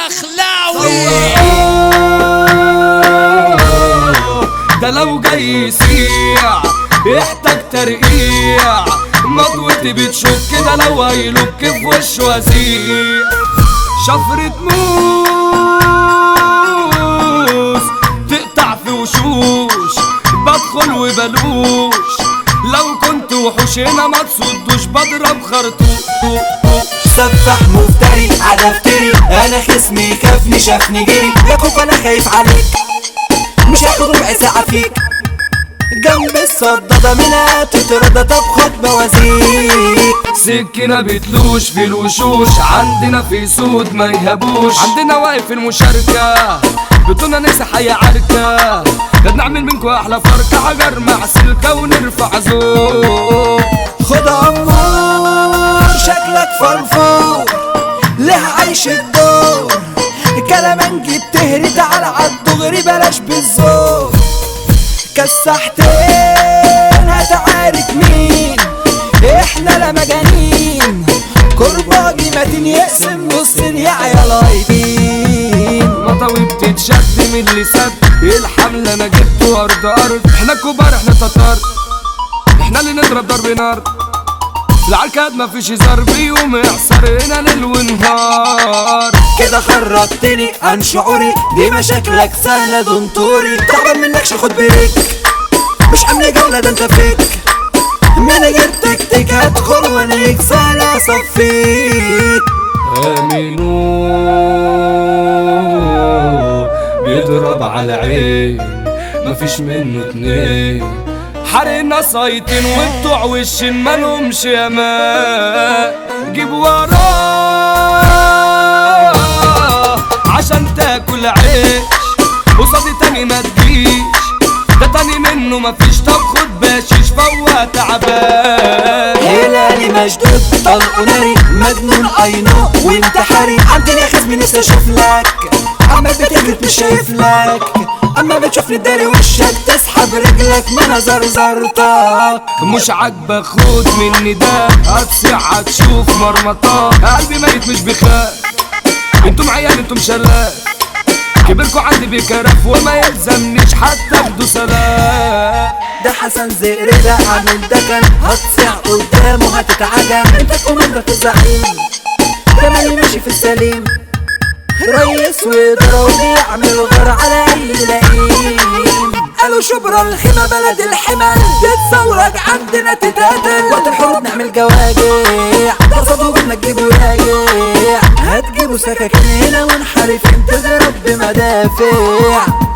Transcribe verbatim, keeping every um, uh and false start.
الدخلاوي. ده لو جاي يسيع يحتاج ترقيع، مطوتي بتشك كده لو هيلوك في وشه هزيع. شفرة موس تقطع في وشوش، بدخل وبلوش لو كنت وحوش هنا ما تصدوش، بضرب خرطوش. سفاح مفتري عدفتري، انا خصمي خافني شافني جري، يا كوب انا خايف عليك مش هاخد ربع ساعة فيك. جنب الصدادة منها تتردى، طب خد بوازيك. سكينة بتلوش في الوشوش، عندنا في سود ما يهبوش، عندنا واقف المشاركة بطولنا نكسح حي عركة، قد نعمل منكو احلى فركة، حجر مع سلكة ونرفع زور. خد عمار شكلك فرفور، ليه عايش الدور، كلامنجي بتهري، تعال عالدغري بلاش بالزور. كسحتين هتعارك مين، احنا لا مجانين، كرباجي متين يقسم نصين يا عيال هايبين. مطاوي بتتشد من اللي سد الحمل، انا جبته ارض ارض، احنا كبار احنا تتار، احنا اللي نضرب ضرب نار، العركات مفيش هزار، بيوم يحصر هنا ليل ونهار. كده خرجتني عن شعوري، دي مشاكلك سهلة دونتوري، تعبان منكش خد بريك، مش عامل جولة ده انت فيك، من غير تكتيك هدخل وانا سهلة اصفيك. امينو بيضرب على عين مفيش منه اتنين، حرقنا سايطين وبتوع وشين مالهمش امان، جيب وراه عشان تاكل عيش، قصادي تاني ما تجيش، ده تاني منه مفيش، طب خد باشيش فوق تعبان. هلالي مشدود طلقه ناري، مجنون اينو وانت حري، عندي يا خصمي نفسي اشوف لك، عمال بتجري مش شايف لك، اما بتشوفني داري وشك تسحب رجلك ما انا زرزرتك. مش عاجبك خد مني ده، هتصيع هتشوف مرمطات، قلبي ميت مش بخاف، انتم عيال انتم شلات، كبركوا عندي بكرف وما يلزمنيش حتى بدو سلام. ده حسن زئر ده عامل دكن، هتصيع قدامه هتتعجم، انت كوماندر الزعيم، ده مالي ماشي في السليم، ريس ويضرب ويعمل غر على اي لئيم. قالوا شبرا الخيمة بلد الحمل، تتصورك عندنا تتقتل، وقت الحروب نعمل جواجع، تصدوا بدنا تجيبوا راجع، هتجيبوا سكاكين هنا ونحارفين تضرب بمدافع.